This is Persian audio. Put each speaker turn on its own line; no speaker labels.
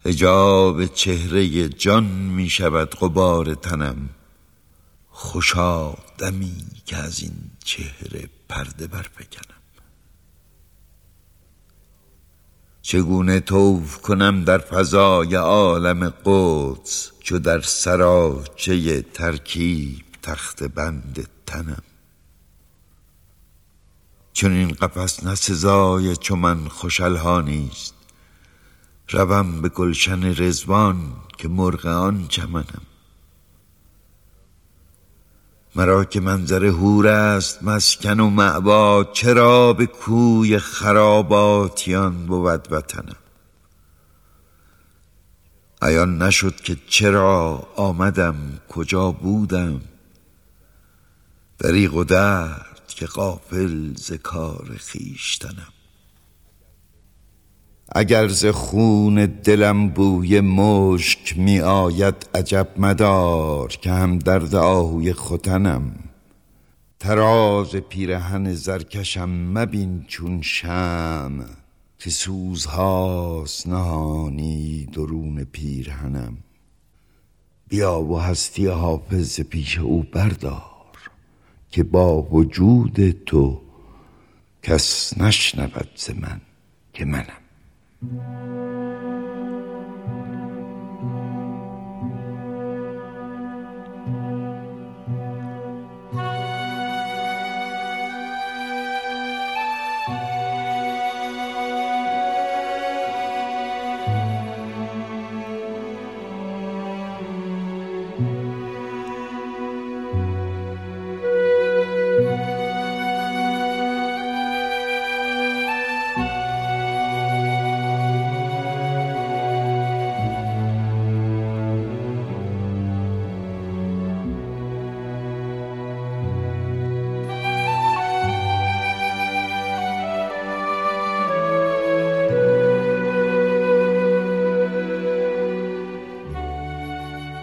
حجاب چهره جان می شود غبار تنم. خوشا دمی که از این چهره پرده برفکنم. چگونه طوف کنم در فضای عالم قدس، چو در سراچه ترکیب تخت بند تنم. چون این قفس نه سزای چو من خوش الحانیست، روم به گلشن رضوان که مرغ آن چمنم. مرا که منظر حور است مسکن و مأوا، چرا به کوی خراباتیان بود وطنم. عیان نشد که چرا آمدم کجا بودم، دریغ و درد که غافل ز کار خویشتنم. اگر ز خون دلم بوی مشک می آید عجب مدار، که هم درد آهوی ختنم. طراز پیرهن زرکشم مبین چون شمع، که سوزهاست نهانی درون پیرهنم. بیا و هستی حافظ پیش او بردار، که با وجود تو کس نشنود ز من که منم.